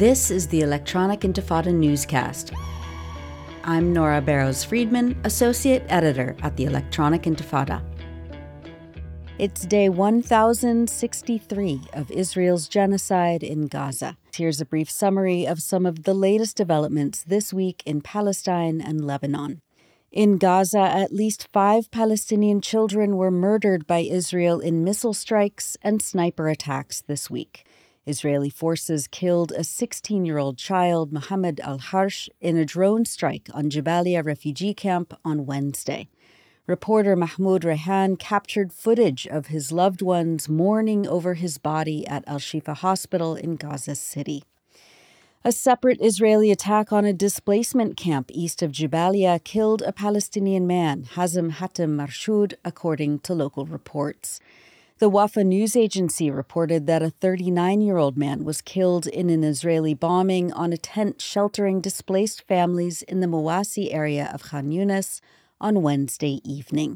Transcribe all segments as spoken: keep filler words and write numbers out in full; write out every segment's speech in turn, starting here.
This is the Electronic Intifada newscast. I'm Nora Barrows-Friedman, Associate Editor at the Electronic Intifada. It's day one thousand sixty-three of Israel's genocide in Gaza. Here's a brief summary of some of the latest developments this week in Palestine and Lebanon. In Gaza, at least five Palestinian children were murdered by Israel in missile strikes and sniper attacks this week. Israeli forces killed a sixteen-year-old child, Mohammed al-Harsh, in a drone strike on Jabalia refugee camp on Wednesday. Reporter Mahmoud Rehan captured footage of his loved ones mourning over his body at Al-Shifa Hospital in Gaza City. A separate Israeli attack on a displacement camp east of Jabalia killed a Palestinian man, Hazem Hatem Marshoud, according to local reports. The Wafa news agency reported that a thirty-nine-year-old man was killed in an Israeli bombing on a tent sheltering displaced families in the Mawasi area of Khan Yunis on Wednesday evening.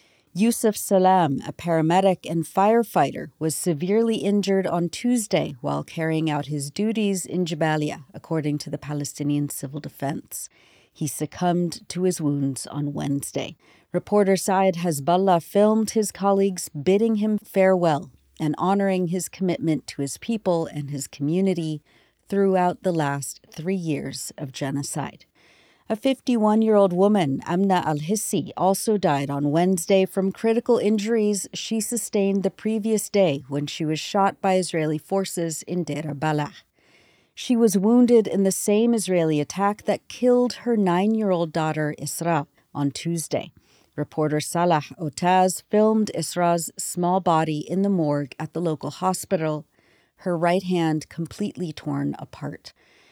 Yusuf Salam, a paramedic and firefighter, was severely injured on Tuesday while carrying out his duties in Jabalia, according to the Palestinian Civil Defense. He succumbed to his wounds on Wednesday. Reporter Saeed Hezbollah filmed his colleagues bidding him farewell and honoring his commitment to his people and his community throughout the last three years of genocide. A fifty-one-year-old woman, Amna al-Hissi, also died on Wednesday from critical injuries she sustained the previous day when she was shot by Israeli forces in Deir Balah. She was wounded in the same Israeli attack that killed her nine-year-old daughter, Isra, on Tuesday. Reporter Salah Otaz filmed Isra's small body in the morgue at the local hospital, her right hand completely torn apart.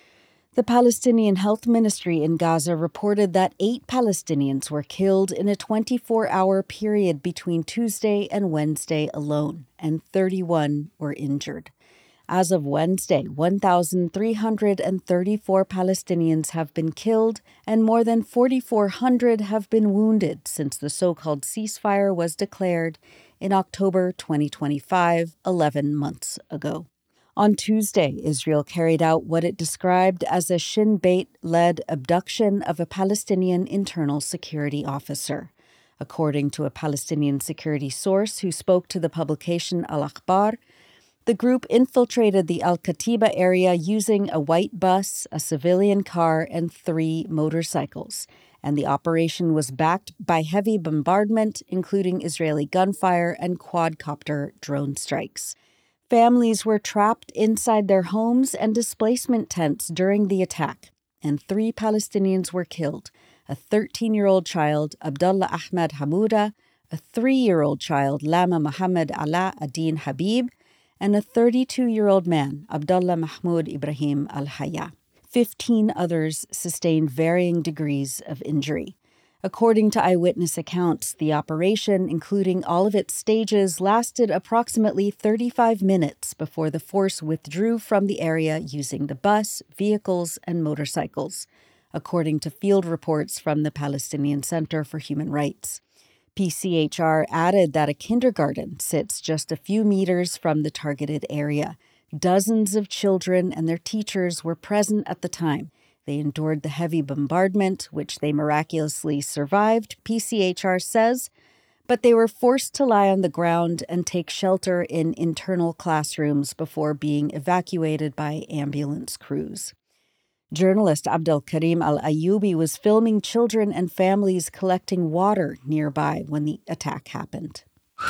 The Palestinian Health Ministry in Gaza reported that eight Palestinians were killed in a twenty-four hour period between Tuesday and Wednesday alone, and thirty-one were injured. As of Wednesday, one thousand three hundred thirty-four Palestinians have been killed and more than four thousand four hundred have been wounded since the so-called ceasefire was declared in October twenty twenty-five, eleven months ago. On Tuesday, Israel carried out what it described as a Shin Bet-led abduction of a Palestinian internal security officer. According to a Palestinian security source who spoke to the publication Al-Akhbar, the group infiltrated the Al-Katiba area using a white bus, a civilian car, and three motorcycles. And the operation was backed by heavy bombardment, including Israeli gunfire and quadcopter drone strikes. Families were trapped inside their homes and displacement tents during the attack, and three Palestinians were killed: a thirteen-year-old child, Abdullah Ahmed Hamouda, a three-year-old child, Lama Mohammed Ala Adin Habib, and a thirty-two-year-old man, Abdullah Mahmoud Ibrahim Al-Haya. Fifteen others sustained varying degrees of injury. According to eyewitness accounts, the operation, including all of its stages, lasted approximately thirty-five minutes before the force withdrew from the area using the bus, vehicles, and motorcycles, according to field reports from the Palestinian Center for Human Rights. P C H R added that a kindergarten sits just a few meters from the targeted area. Dozens of children and their teachers were present at the time. They endured the heavy bombardment, which they miraculously survived, P C H R says, but they were forced to lie on the ground and take shelter in internal classrooms before being evacuated by ambulance crews. Journalist Abdel Karim Al-Ayubi was filming children and families collecting water nearby when the attack happened.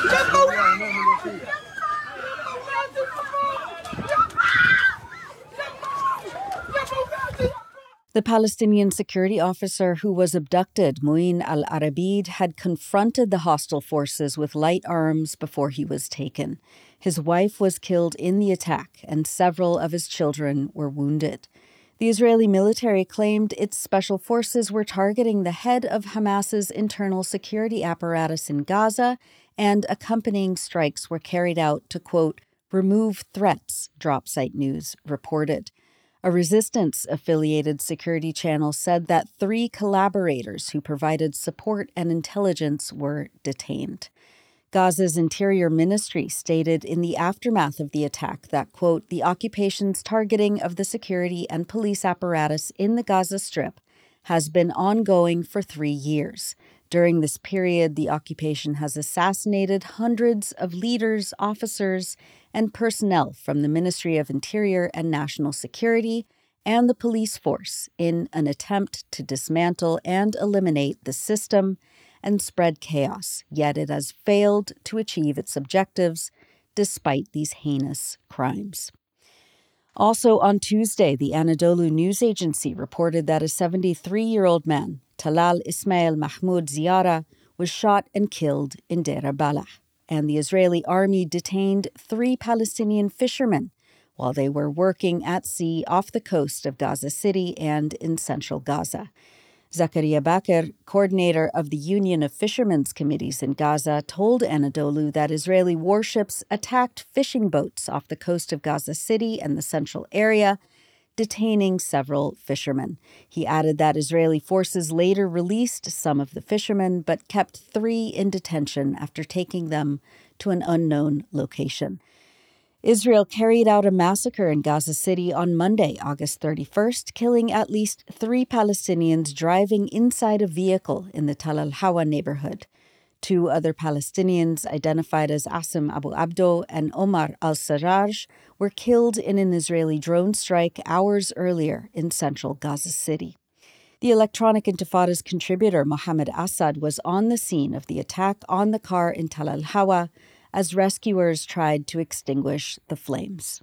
The Palestinian security officer who was abducted, Mouin al-Arabid, had confronted the hostile forces with light arms before he was taken. His wife was killed in the attack, and several of his children were wounded. The Israeli military claimed its special forces were targeting the head of Hamas's internal security apparatus in Gaza, and accompanying strikes were carried out to, quote, remove threats, Dropsite News reported. A resistance-affiliated security channel said that three collaborators who provided support and intelligence were detained. Gaza's Interior Ministry stated in the aftermath of the attack that, quote, the occupation's targeting of the security and police apparatus in the Gaza Strip has been ongoing for three years. During this period, the occupation has assassinated hundreds of leaders, officers, and personnel from the Ministry of Interior and National Security and the police force in an attempt to dismantle and eliminate the system and spread chaos, yet it has failed to achieve its objectives despite these heinous crimes. Also on Tuesday, the Anadolu news agency reported that a seventy-three-year-old man, Talal Ismail Mahmoud Ziara, was shot and killed in Deir Balah, and the Israeli army detained three Palestinian fishermen while they were working at sea off the coast of Gaza City and in central Gaza. Zakaria Bakr, coordinator of the Union of Fishermen's Committees in Gaza, told Anadolu that Israeli warships attacked fishing boats off the coast of Gaza City and the central area, detaining several fishermen. He added that Israeli forces later released some of the fishermen, but kept three in detention after taking them to an unknown location. Israel carried out a massacre in Gaza City on Monday, August thirty-first, killing at least three Palestinians driving inside a vehicle in the Tal al-Hawa neighborhood. Two other Palestinians, identified as Asim Abu Abdo and Omar al-Sarraj, were killed in an Israeli drone strike hours earlier in central Gaza City. The Electronic Intifada's contributor Mohammed Assad was on the scene of the attack on the car in Tal al-Hawa as rescuers tried to extinguish the flames.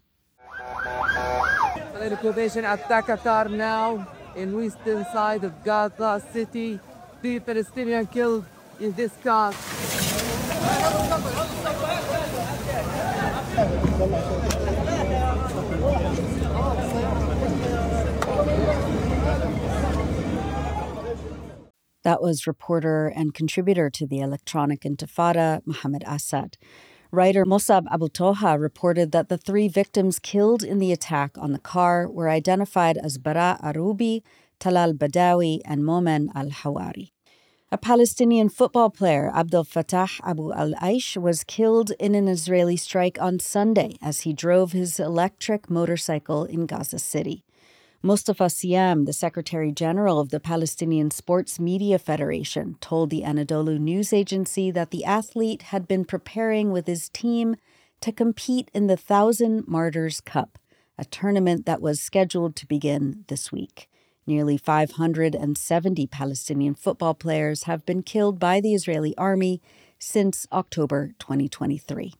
The occupation attack a car now in western side of Gaza City. Three Palestinians killed in this car. That was reporter and contributor to the Electronic Intifada, Mohammed Assad. Writer Mossab Abu Toha reported that the three victims killed in the attack on the car were identified as Bara Arubi, Talal Badawi, and Momen al-Hawari. A Palestinian football player, Abdel Fattah Abu al-Aish, was killed in an Israeli strike on Sunday as he drove his electric motorcycle in Gaza City. Mustafa Siam, the Secretary General of the Palestinian Sports Media Federation, told the Anadolu news agency that the athlete had been preparing with his team to compete in the Thousand Martyrs Cup, a tournament that was scheduled to begin this week. Nearly five hundred seventy Palestinian football players have been killed by the Israeli army since October twenty twenty-three.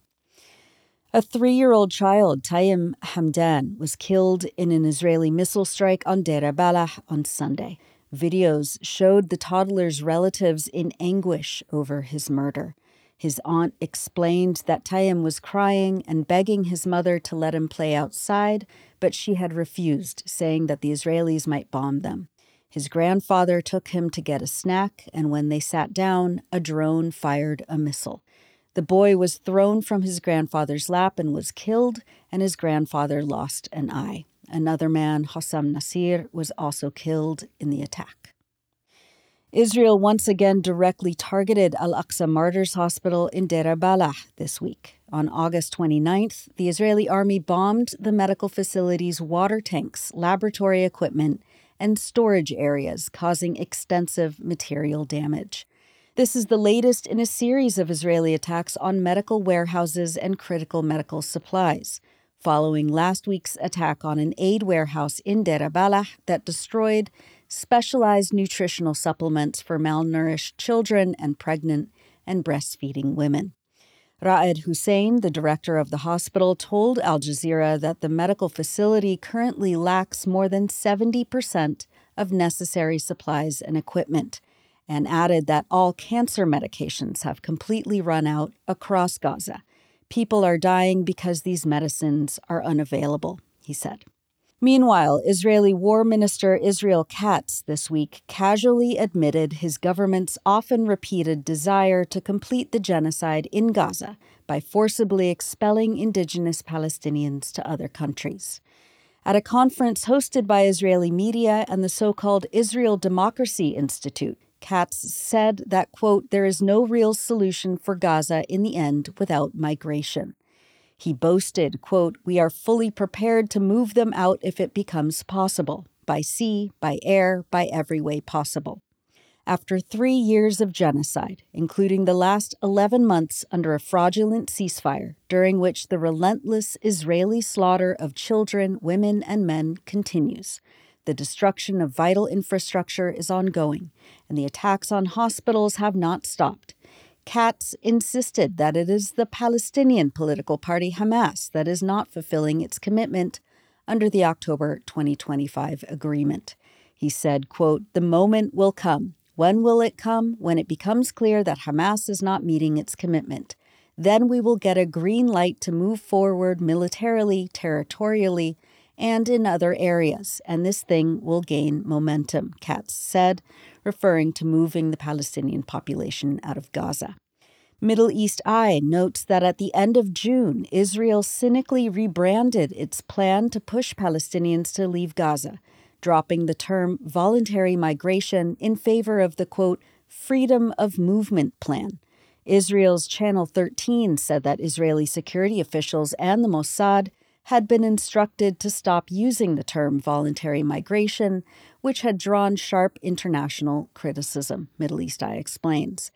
A three-year-old child, Tayyim Hamdan, was killed in an Israeli missile strike on Deir Balah on Sunday. Videos showed the toddler's relatives in anguish over his murder. His aunt explained that Tayyim was crying and begging his mother to let him play outside, but she had refused, saying that the Israelis might bomb them. His grandfather took him to get a snack, and when they sat down, a drone fired a missile. The boy was thrown from his grandfather's lap and was killed, and his grandfather lost an eye. Another man, Hossam Nasir, was also killed in the attack. Israel once again directly targeted Al-Aqsa Martyrs Hospital in Deir Balah this week. On August twenty-ninth, the Israeli army bombed the medical facility's water tanks, laboratory equipment, and storage areas, causing extensive material damage. This is the latest in a series of Israeli attacks on medical warehouses and critical medical supplies, following last week's attack on an aid warehouse in Deir Balah that destroyed specialized nutritional supplements for malnourished children and pregnant and breastfeeding women. Raed Hussein, the director of the hospital, told Al Jazeera that the medical facility currently lacks more than seventy percent of necessary supplies and equipment, and added that all cancer medications have completely run out across Gaza. People are dying because these medicines are unavailable, he said. Meanwhile, Israeli War Minister Israel Katz this week casually admitted his government's often repeated desire to complete the genocide in Gaza by forcibly expelling indigenous Palestinians to other countries. At a conference hosted by Israeli media and the so-called Israel Democracy Institute, Katz said that, quote, there is no real solution for Gaza in the end without migration. He boasted, quote, we are fully prepared to move them out if it becomes possible, by sea, by air, by every way possible. After three years of genocide, including the last eleven months under a fraudulent ceasefire, during which the relentless Israeli slaughter of children, women, and men continues, the destruction of vital infrastructure is ongoing, and the attacks on hospitals have not stopped. Katz insisted that it is the Palestinian political party Hamas that is not fulfilling its commitment under the October twenty twenty-five agreement. He said, quote, the moment will come. When will it come? When it becomes clear that Hamas is not meeting its commitment. Then we will get a green light to move forward militarily, territorially, and in other areas, and this thing will gain momentum, Katz said, referring to moving the Palestinian population out of Gaza. Middle East Eye notes that at the end of June, Israel cynically rebranded its plan to push Palestinians to leave Gaza, dropping the term voluntary migration in favor of the, quote, freedom of movement plan. Israel's Channel thirteen said that Israeli security officials and the Mossad had been instructed to stop using the term voluntary migration, which had drawn sharp international criticism, Middle East Eye explains.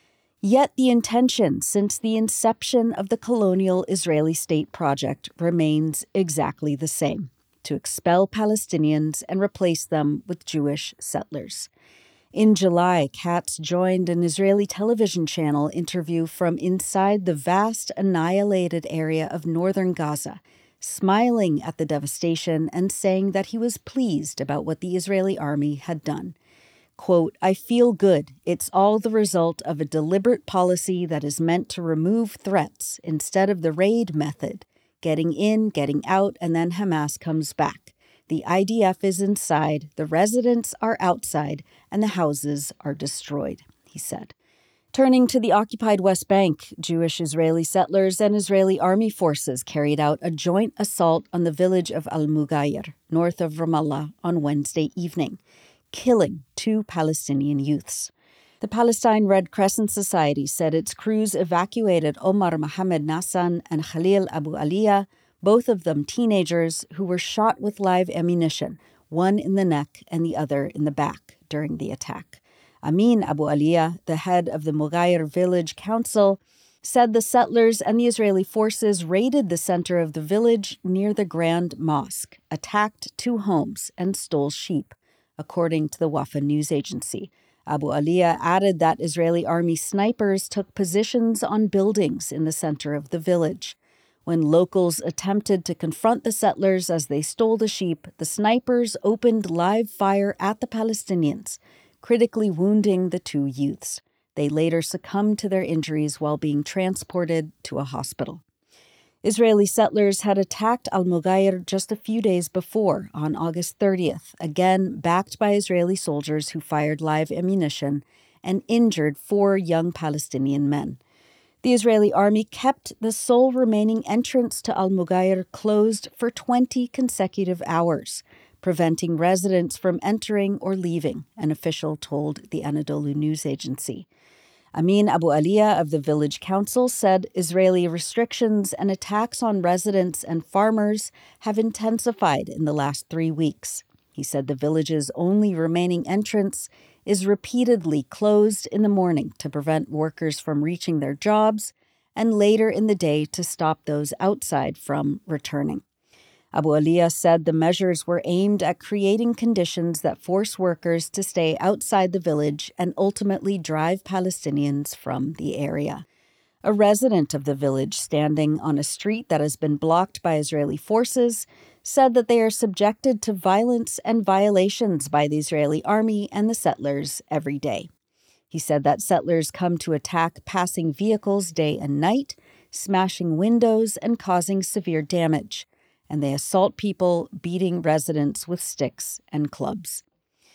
Yet the intention since the inception of the colonial Israeli state project remains exactly the same, to expel Palestinians and replace them with Jewish settlers. In July, Katz joined an Israeli television channel interview from inside the vast annihilated area of northern Gaza, smiling at the devastation and saying that he was pleased about what the Israeli army had done. Quote, I feel good. It's all the result of a deliberate policy that is meant to remove threats instead of the raid method, getting in, getting out, and then Hamas comes back. The I D F is inside, the residents are outside, and the houses are destroyed, he said. Turning to the occupied West Bank, Jewish Israeli settlers and Israeli army forces carried out a joint assault on the village of Al-Mughayr, north of Ramallah, on Wednesday evening, killing two Palestinian youths. The Palestine Red Crescent Society said its crews evacuated Omar Mohamed Nassan and Khalil Abu Aliyah, both of them teenagers who were shot with live ammunition, one in the neck and the other in the back, during the attack. Amin Abu Aliyah, the head of the Mughayr Village Council, said the settlers and the Israeli forces raided the center of the village near the Grand Mosque, attacked two homes, and stole sheep, according to the Wafa news agency. Abu Aliyah added that Israeli army snipers took positions on buildings in the center of the village. When locals attempted to confront the settlers as they stole the sheep, the snipers opened live fire at the Palestinians, critically wounding the two youths. They later succumbed to their injuries while being transported to a hospital. Israeli settlers had attacked Al-Mughayr just a few days before, on August thirtieth, again backed by Israeli soldiers who fired live ammunition and injured four young Palestinian men. The Israeli army kept the sole remaining entrance to Al-Mughayr closed for twenty consecutive hours, preventing residents from entering or leaving, an official told the Anadolu news agency. Amin Abu Aliyah of the village council said Israeli restrictions and attacks on residents and farmers have intensified in the last three weeks. He said the village's only remaining entrance is repeatedly closed in the morning to prevent workers from reaching their jobs and later in the day to stop those outside from returning. Abu Aliyah said the measures were aimed at creating conditions that force workers to stay outside the village and ultimately drive Palestinians from the area. A resident of the village standing on a street that has been blocked by Israeli forces said that they are subjected to violence and violations by the Israeli army and the settlers every day. He said that settlers come to attack passing vehicles day and night, smashing windows and causing severe damage, and they assault people, beating residents with sticks and clubs.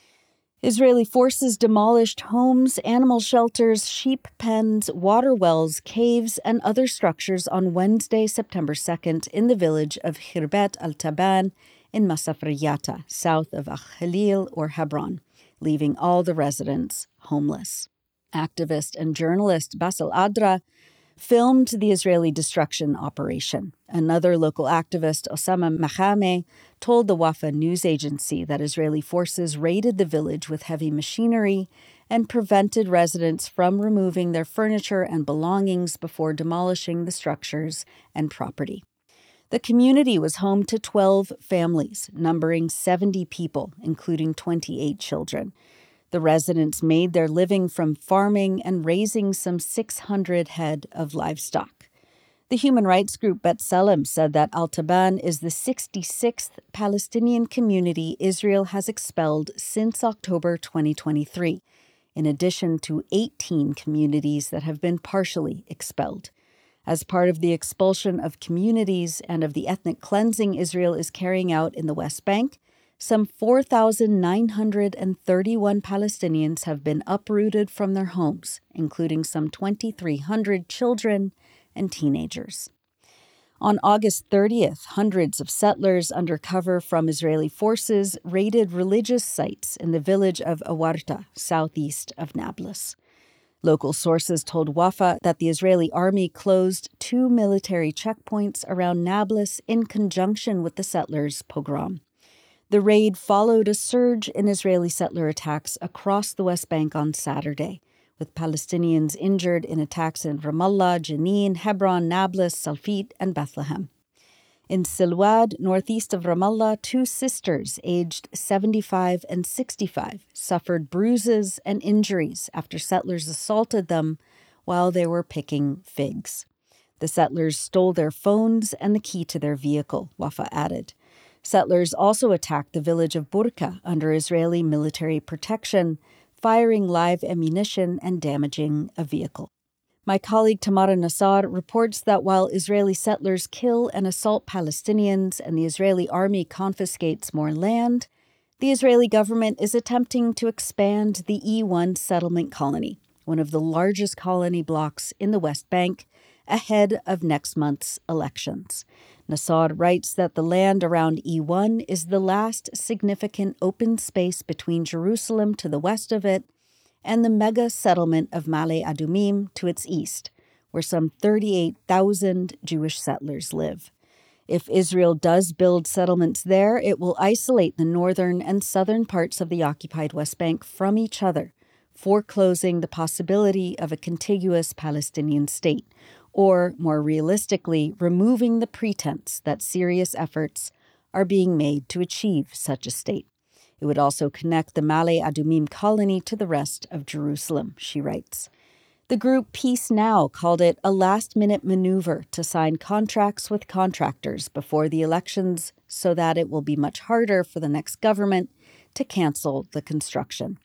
Israeli forces demolished homes, animal shelters, sheep pens, water wells, caves, and other structures on Wednesday, September second, in the village of Khirbet al-Taban in Masafriyata, south of Al-Khalil or Hebron. leaving all the residents homeless. Activist and journalist Bassel Adra filmed the Israeli destruction operation. Another local activist, Osama Mahame, told the Wafa news agency that Israeli forces raided the village with heavy machinery and prevented residents from removing their furniture and belongings before demolishing the structures and property. The community was home to twelve families, numbering seventy people, including twenty-eight children. The residents made their living from farming and raising some six hundred head of livestock. The human rights group B'Tselem said that Al-Taban is the sixty-sixth Palestinian community Israel has expelled since October twenty twenty-three, in addition to eighteen communities that have been partially expelled. As part of the expulsion of communities and of the ethnic cleansing Israel is carrying out in the West Bank, some four thousand nine hundred thirty-one Palestinians have been uprooted from their homes, including some twenty-three hundred children and teenagers. On August thirtieth, hundreds of settlers under cover from Israeli forces raided religious sites in the village of Awarta, southeast of Nablus. Local sources told Wafa that the Israeli army closed two military checkpoints around Nablus in conjunction with the settlers' pogrom. The raid followed a surge in Israeli settler attacks across the West Bank on Saturday, with Palestinians injured in attacks in Ramallah, Jenin, Hebron, Nablus, Salfit, and Bethlehem. In Silwad, northeast of Ramallah, two sisters aged seventy-five and sixty-five suffered bruises and injuries after settlers assaulted them while they were picking figs. The settlers stole their phones and the key to their vehicle, Wafa added. Settlers also attacked the village of Burka under Israeli military protection, firing live ammunition and damaging a vehicle. My colleague Tamara Nassar reports that while Israeli settlers kill and assault Palestinians and the Israeli army confiscates more land, the Israeli government is attempting to expand the E one settlement colony, one of the largest colony blocks in the West Bank, ahead of next month's elections. Nassar writes that the land around E one is the last significant open space between Jerusalem to the west of it and the mega settlement of Ma'ale Adumim to its east, where some thirty-eight thousand Jewish settlers live. If Israel does build settlements there, it will isolate the northern and southern parts of the occupied West Bank from each other, foreclosing the possibility of a contiguous Palestinian state, or, more realistically, removing the pretense that serious efforts are being made to achieve such a state. It would also connect the Ma'ale Adumim colony to the rest of Jerusalem, she writes. The group Peace Now called it a last-minute maneuver to sign contracts with contractors before the elections so that it will be much harder for the next government to cancel the construction.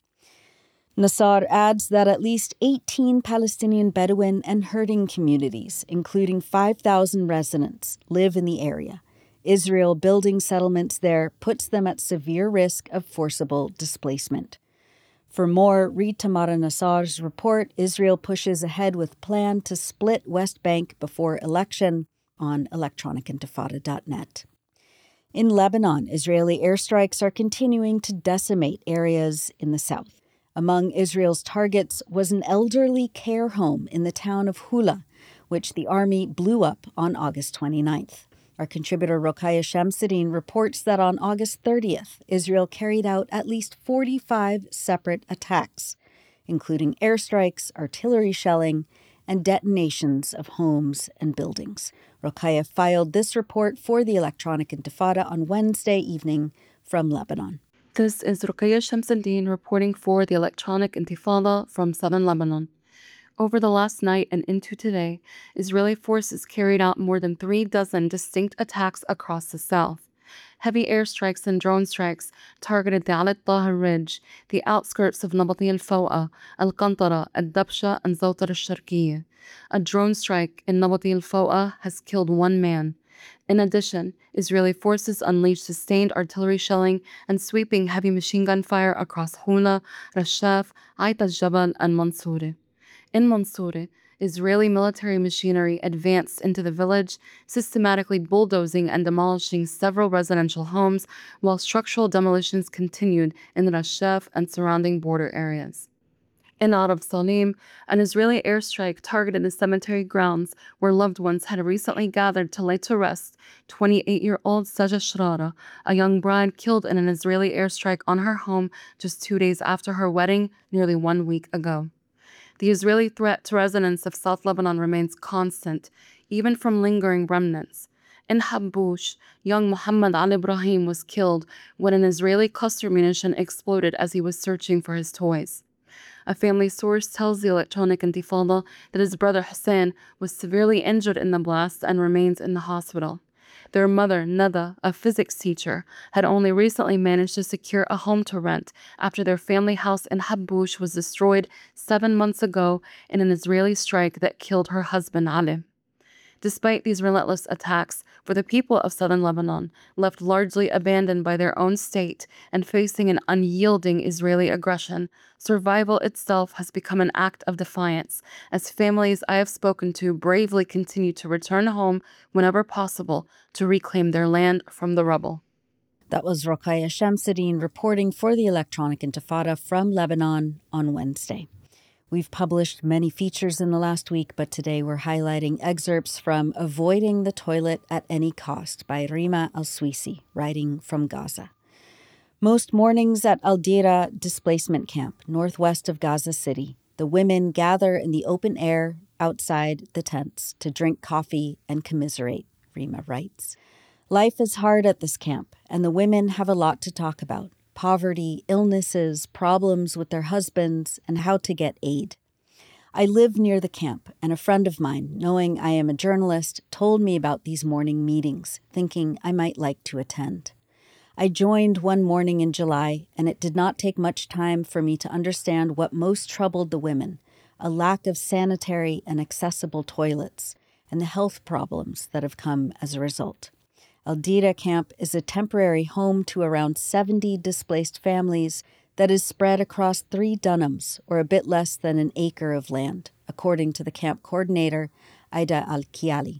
Nassar adds that at least eighteen Palestinian Bedouin and herding communities, including five thousand residents, live in the area. Israel building settlements there puts them at severe risk of forcible displacement. For more, read Tamara Nassar's report, Israel pushes ahead with plan to split West Bank before election on electronic intifada dot net. In Lebanon, Israeli airstrikes are continuing to decimate areas in the south. Among Israel's targets was an elderly care home in the town of Hula, which the army blew up on August twenty-ninth. Our contributor Rokhaya Shamsuddin reports that on August thirtieth, Israel carried out at least forty-five separate attacks, including airstrikes, artillery shelling, and detonations of homes and buildings. Rokhaya filed this report for the Electronic Intifada on Wednesday evening from Lebanon. This is Rokhaya Shamsuddin reporting for the Electronic Intifada from southern Lebanon. Over the last night and into today, Israeli forces carried out more than three dozen distinct attacks across the south. Heavy airstrikes and drone strikes targeted the Alit Tahir Ridge, the outskirts of Nabati al-Fawqa, Al-Qantara, Al-Dabsha, and Zawtar al-Sharqiyya. A drone strike in Nabati al-Fawqa has killed one man. In addition, Israeli forces unleashed sustained artillery shelling and sweeping heavy machine gun fire across Hula, Rashaf, Ait al-Jabal, and Mansoureh. In Mansoureh, Israeli military machinery advanced into the village, systematically bulldozing and demolishing several residential homes, while structural demolitions continued in Rashaf and surrounding border areas. In Arab Salim, an Israeli airstrike targeted the cemetery grounds where loved ones had recently gathered to lay to rest twenty-eight-year-old Saja Shrara, a young bride killed in an Israeli airstrike on her home just two days after her wedding nearly one week ago. The Israeli threat to residents of South Lebanon remains constant, even from lingering remnants. In Habbush, young Muhammad Al Ibrahim was killed when an Israeli cluster munition exploded as he was searching for his toys. A family source tells the Electronic Intifada that his brother Hussein was severely injured in the blast and remains in the hospital. Their mother, Nada, a physics teacher, had only recently managed to secure a home to rent after their family house in Habbush was destroyed seven months ago in an Israeli strike that killed her husband Ali. Despite these relentless attacks, for the people of southern Lebanon, left largely abandoned by their own state and facing an unyielding Israeli aggression, survival itself has become an act of defiance, as families I have spoken to bravely continue to return home whenever possible to reclaim their land from the rubble. That was Rokhaya Shamsuddin reporting for the Electronic Intifada from Lebanon on Wednesday. We've published many features in the last week, but today we're highlighting excerpts from Avoiding the Toilet at Any Cost by Rima Al-Suisi, writing from Gaza. Most mornings at Al-Dira displacement camp, northwest of Gaza City, the women gather in the open air outside the tents to drink coffee and commiserate, Rima writes. Life is hard at this camp, and the women have a lot to talk about. Poverty, illnesses, problems with their husbands, and how to get aid. I live near the camp, and a friend of mine, knowing I am a journalist, told me about these morning meetings, thinking I might like to attend. I joined one morning in July, and it did not take much time for me to understand what most troubled the women, a lack of sanitary and accessible toilets, and the health problems that have come as a result. Al-Dira camp is a temporary home to around seventy displaced families that is spread across three dunams, or a bit less than an acre of land, according to the camp coordinator, Aida Al-Kiali.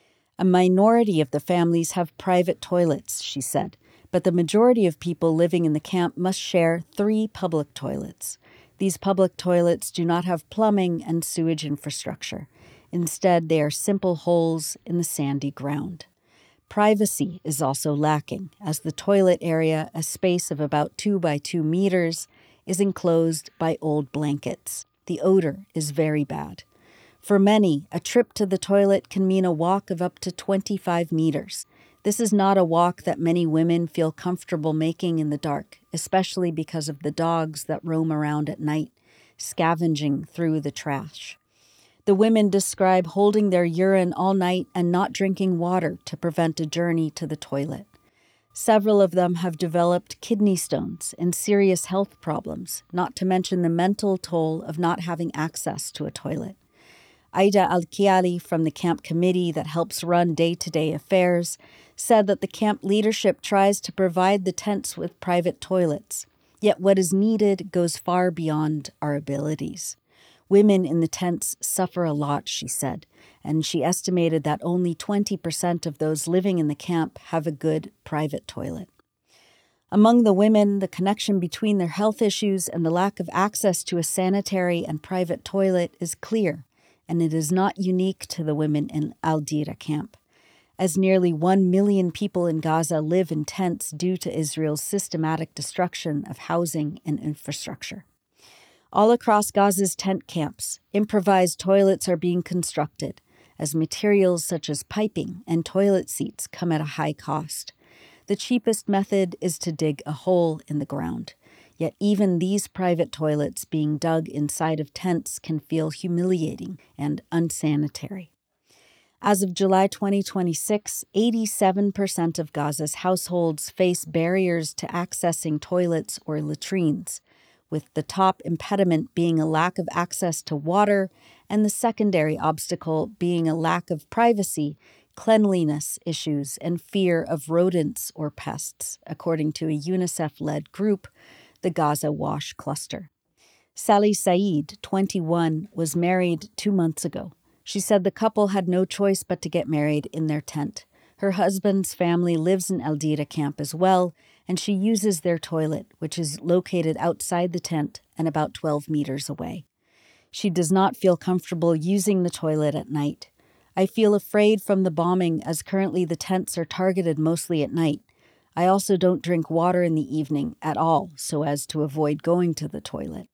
A minority of the families have private toilets, she said, but the majority of people living in the camp must share three public toilets. These public toilets do not have plumbing and sewage infrastructure. Instead, they are simple holes in the sandy ground. Privacy is also lacking, as the toilet area, a space of about two by two meters, is enclosed by old blankets. The odor is very bad. For many, a trip to the toilet can mean a walk of up to twenty-five meters. This is not a walk that many women feel comfortable making in the dark, especially because of the dogs that roam around at night, scavenging through the trash. The women describe holding their urine all night and not drinking water to prevent a journey to the toilet. Several of them have developed kidney stones and serious health problems, not to mention the mental toll of not having access to a toilet. Aida Al-Kiali from the camp committee that helps run day-to-day affairs said that the camp leadership tries to provide the tents with private toilets, yet what is needed goes far beyond our abilities. Women in the tents suffer a lot, she said, and she estimated that only twenty percent of those living in the camp have a good private toilet. Among the women, the connection between their health issues and the lack of access to a sanitary and private toilet is clear, and it is not unique to the women in Al-Dira camp, as nearly one million people in Gaza live in tents due to Israel's systematic destruction of housing and infrastructure. All across Gaza's tent camps, improvised toilets are being constructed, as materials such as piping and toilet seats come at a high cost. The cheapest method is to dig a hole in the ground, yet even these private toilets being dug inside of tents can feel humiliating and unsanitary. As of July twenty twenty-six, eighty-seven percent of Gaza's households face barriers to accessing toilets or latrines, with the top impediment being a lack of access to water and the secondary obstacle being a lack of privacy, cleanliness issues, and fear of rodents or pests, according to a UNICEF-led group, the Gaza Wash Cluster. Sally Saeed, twenty-one, was married two months ago. She said the couple had no choice but to get married in their tent. Her husband's family lives in El Dira camp as well, and she uses their toilet, which is located outside the tent and about twelve meters away. She does not feel comfortable using the toilet at night. I feel afraid from the bombing as currently the tents are targeted mostly at night. I also don't drink water in the evening at all so as to avoid going to the toilet.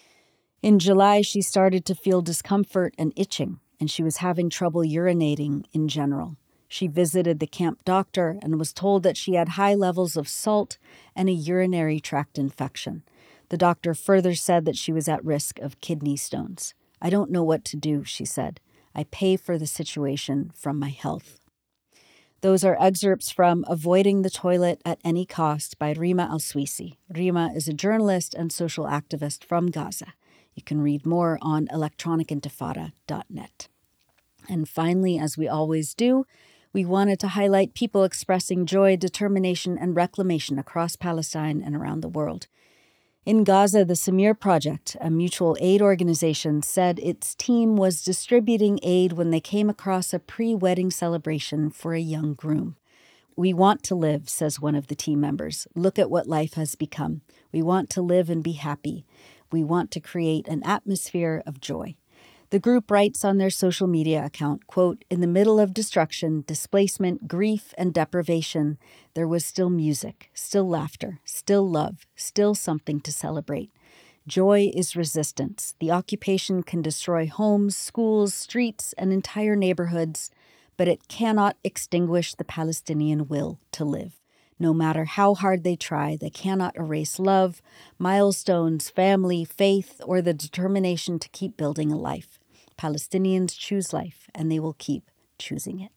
In July, she started to feel discomfort and itching, and she was having trouble urinating in general. She visited the camp doctor and was told that she had high levels of salt and a urinary tract infection. The doctor further said that she was at risk of kidney stones. I don't know what to do, she said. I pay for the situation from my health. Those are excerpts from Avoiding the Toilet at Any Cost by Rima Al-Suisi. Rima is a journalist and social activist from Gaza. You can read more on electronic intifada dot net. And finally, as we always do, we wanted to highlight people expressing joy, determination, and reclamation across Palestine and around the world. In Gaza, the Samir Project, a mutual aid organization, said its team was distributing aid when they came across a pre-wedding celebration for a young groom. We want to live, says one of the team members. Look at what life has become. We want to live and be happy. We want to create an atmosphere of joy. The group writes on their social media account, quote, in the middle of destruction, displacement, grief, and deprivation, there was still music, still laughter, still love, still something to celebrate. Joy is resistance. The occupation can destroy homes, schools, streets, and entire neighborhoods, but it cannot extinguish the Palestinian will to live. No matter how hard they try, they cannot erase love, milestones, family, faith, or the determination to keep building a life. Palestinians choose life, and they will keep choosing it.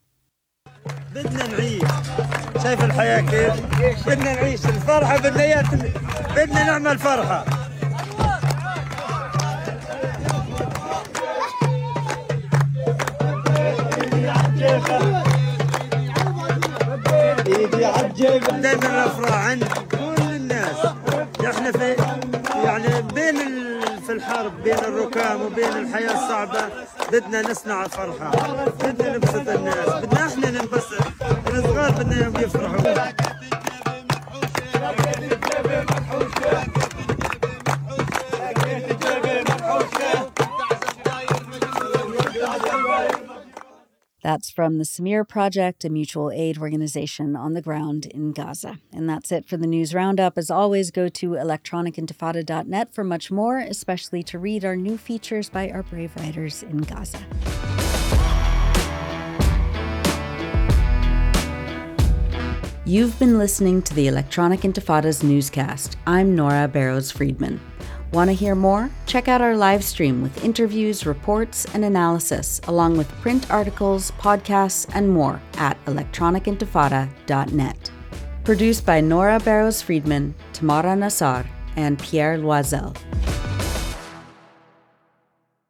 بدنا نعيش شايف الحياة كيف بدنا نعيش الفرحة بدنا بدنا نعمل فرحة دائما الافراح عند كل الناس احنا في يعني بين في الحرب بين الركام وبين الحياة الصعبة بدنا نصنع فرحة بدنا نبسط الناس بدنا احنا ننبسط الصغار بدنا يوم يفرحوا. That's from the Samir Project, a mutual aid organization on the ground in Gaza. And that's it for the News Roundup. As always, go to electronic intifada dot net for much more, especially to read our new features by our brave writers in Gaza. You've been listening to the Electronic Intifada's newscast. I'm Nora Barrows-Friedman. Want to hear more? Check out our live stream with interviews, reports, and analysis, along with print articles, podcasts, and more at electronic intifada dot net. Produced by Nora Barrows-Friedman, Tamara Nassar, and Pierre Loisel.